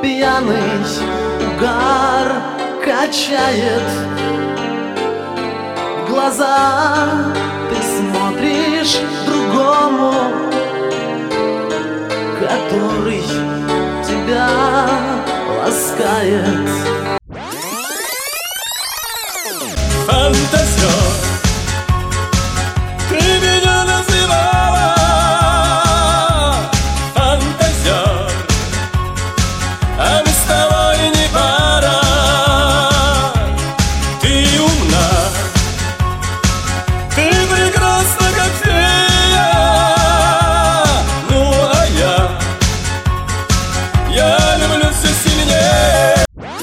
пьяный угар качает глаза. Ты смотришь другому, который тебя ласкает. Фантазер, ты меня называла фантазер, а мы с тобой не пара. Ты умна, ты прекрасна, как фея. Ну а я люблю все сильнее.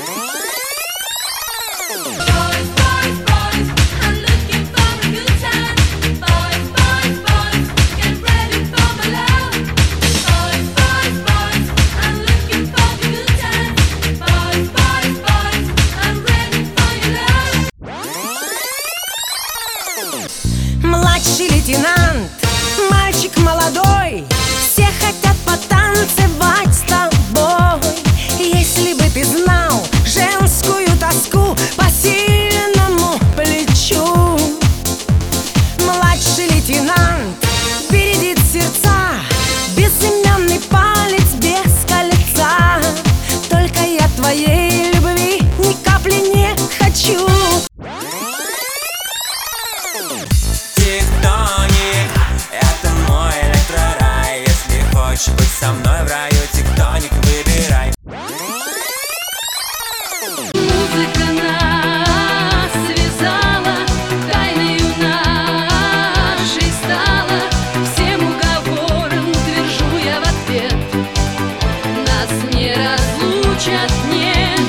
Младший лейтенант, мальчик молодой, все хотят потанцевать с тобой. Если бы ты знал женскую тоску по сильному плечу. Младший лейтенант бередит сердца, безымянный палец без кольца. Только я твоей любви ни капли не хочу. Тектоник, это мой электрорай. Если хочешь быть со мной в раю, тектоник выбирай. Музыка нас связала, тайною нашей стала. Всем уговорам твержу я в ответ: нас не разлучат, нет.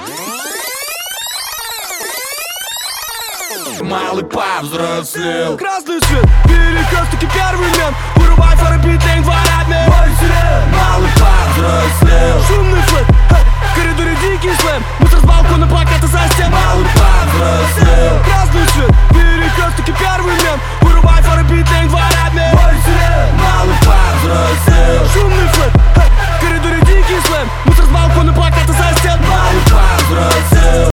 Малый повзрослел. Красный свет, перекресток и первый мент. Вырубай фары, битинг, воротный. Малый повзрослел. Шумный флэт, в коридоре дикий слэм. Мусор с балкона, плакаты за стен. Малый повзрослел. Красный свет, перекресток и первый мент. Вырубай фары, битинг,